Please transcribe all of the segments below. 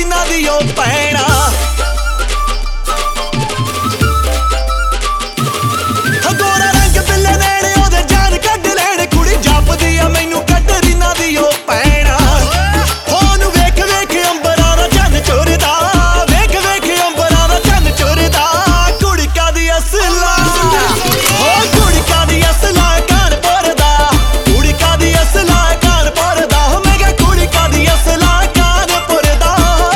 ਰੀਨਾ ਦੀ ਉਹ ਭੈਣਾ ਗੋਰਾ ਰੰਗ ਬਿੱਲੇ ਨੈਣੇ ਉਹਦੇ ਜਾਨ ਕੱਢ ਲੈਣ ਕੁੜੀ ਜਾਪਦੀ ਆ ਮੈਨੂੰ ਕੱਢ ਰੀਨਾ ਦੀ ਉਹ ਭੈਣਾ ਉਹਨੂੰ ਵੇਖ ਵੇਖ ਅੰਬਰਾਂ ਦਾ ਚੰਨ ਚੁਰਦਾ ਵੇਖ ਵੇਖ ਅੰਬਰਾਂ ਦਾ ਚੰਨ ਚੁਰਦਾ ਕੁੜੀ ਕਾਦੀ ਅਸਲਾ ਕੁੜੀ ਕਾਦੀ ਅਸਲਾ ਕਾਨਪੁਰ ਦਾ ਕੁੜੀ ਕਾਦੀ ਅਸਲਾ ਕਾਨਪੁਰ ਦਾ ਮੈਂ ਕਿਹਾ ਕੁੜੀ ਕਾਦੀ ਅਸਲਾ ਕਾਨਪੁਰ ਦਾ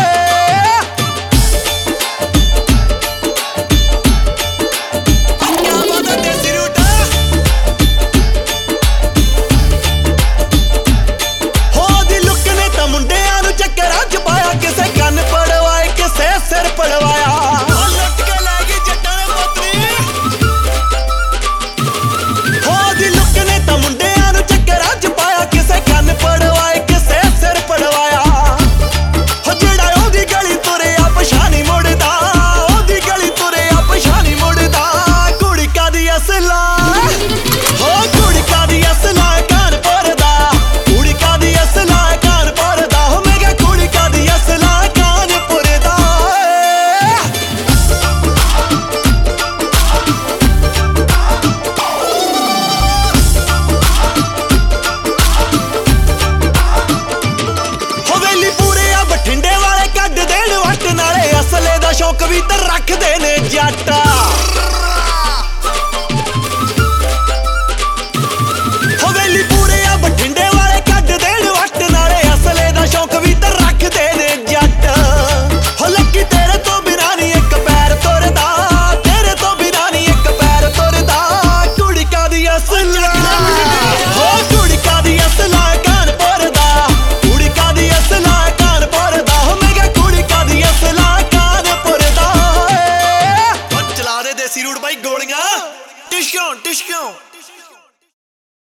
ਉਹਦੀ ਲੁੱਕ ਨੇ ਤਾਂ ਮੁੰਡਿਆਂ ਨੂੰ ਚੱਕਰਾਂ ਚ ਪਾਇਆ ਕਿਸੇ ਕੰਨ ਪੜਵਾਏ ਕਿਸੇ ਸਿਰ ਪੜਵਾਇਆ ਲੁੱਟ ਕੇ ਲੈ ਗਈ ਜੱਟਾਂ ਨੇ ਪੋਤਰੀ ਉਹਦੀ ਲੁੱਕ ਨੇ ਤਾਂ ਮੁੰਡਿਆਂ ਨੂੰ ਚੱਕਰਾਂ ਚ ਪਾਇਆ ਕਿਸੇ ਕੰਨ ਪੜਵਾਏ ਕਿਸੇ ਸਿਰ ਪੜਵਾਇਆ ਹੋ ਜਿਹੜਾ ਉਹਦੀ ਗਲੀ ਤੁਰਿਆ ਪਛਾਣੀ ਮੁੜਦਾ ਉਹਦੀ ਗਲੀ ਤੁਰਿਆ ਪਛਾਣੀ ਮੁੜਦਾ ਕੁੜੀ ਕਾਦੀ ਅਸਲਾ ਕੁੜੀ ਕਾਦੀ ਅਸਲਾ ਕਾਨਪੁਰ ਦਾ ਕੁੜੀ ਕਾਦੀ ਅਸਲਾ ਕਾਨਪੁਰ ਦਾ ਮੈਂ ਕਿਹਾ ਕੁੜੀ ਕਾਦੀ ਅਸਲਾ ਕਾਨਪੁਰ ਦਾ ਹਵੇਲੀ ਪੂਰੇ ਆ ਬਠਿੰਡੇ ਵਾਲੇ ਕੱਢ ਦੇਣ ਵੱਟ ਨਾਲੇ ਅਸਲੇ ਦਾ ਸ਼ੌਕ ਵੀ ਤਾਂ ਰੱਖਦੇ ਨੇ ਜੱਟ ਹਵੇਲੀ ਪੂਰੇ ਆ ਬਠਿੰਡੇ ਵਾਲੇ ਕੱਢ ਦੇਣ ਵੱਟ ਨਾਲੇ ਅਸਲੇ ਦਾ ਸ਼ੌਕ ਵੀ ਤਾਂ ਰੱਖਦੇ ਨੇ ਜੱਟ ਹੋ ਲੱਕੀ ਤੇਰੇ ਤੋਂ ਬਿਨਾਂ ਨੀ ਇੱਕ ਪੈਰ ਤੁਰਦਾ ਤੇਰੇ ਤੋਂ ਬਿਨਾਂ ਨੀ ਇੱਕ ਪੈਰ ਤੁਰਦਾ ਕੁੜੀ ਕਾਦੀ ਅਸਲਾ ਕੁੜੀ ਕਾਦੀ ਅਸਲਾ ਕਾਨਪੁਰ ਦਾ ਕੁੜੀ ਕਾਦੀ ਅਸਲਾ ਕਾਨਪੁਰ ਦਾ ਮੈਂ ਕਿਹਾ ਕੁੜੀ ਕਾਦੀ ਅਸਲਾ ਕਾਨਪੁਰ ਦਾ ਚਲਾ ਦੇ ਦੇਸੀ ਰੂਟ ਬਾਈ ਗੋਲੀਆਂ ਟਿਸ਼ਕਿਓ ਟਿਸ਼ਕਿਓ